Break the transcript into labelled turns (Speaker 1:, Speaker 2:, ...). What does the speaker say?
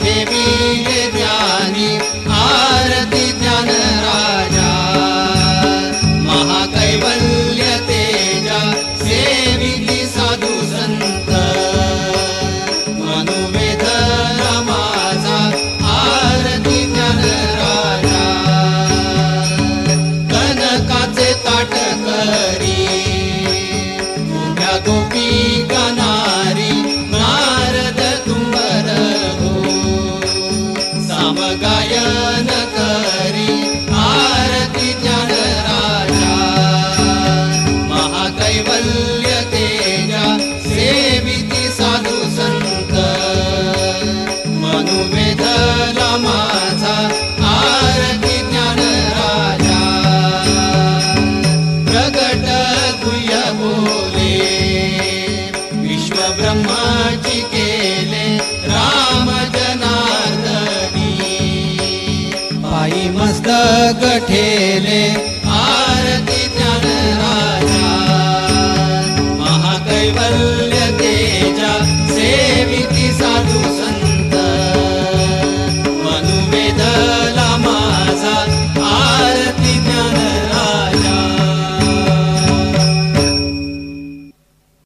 Speaker 1: ठेविले ज्ञानी आरती ज्ञान राजा महाकैवल्य तेजा सेविती साधू संत मनुवेद रामाचा आरती ज्ञान राजा कनकाचे ताट करी उभ्या गोपिका नारी नारद तुंबर हो सामगायन करी आरती ज्ञान राजा महाकैवल्य तेजा सेविती साधू संत मनुवेद रामाचा आरती ज्ञान राजा प्रगट गुह्य बोले विश्व ब्रह्माची केले राम जनार्दनी पायी मस्तक ठेले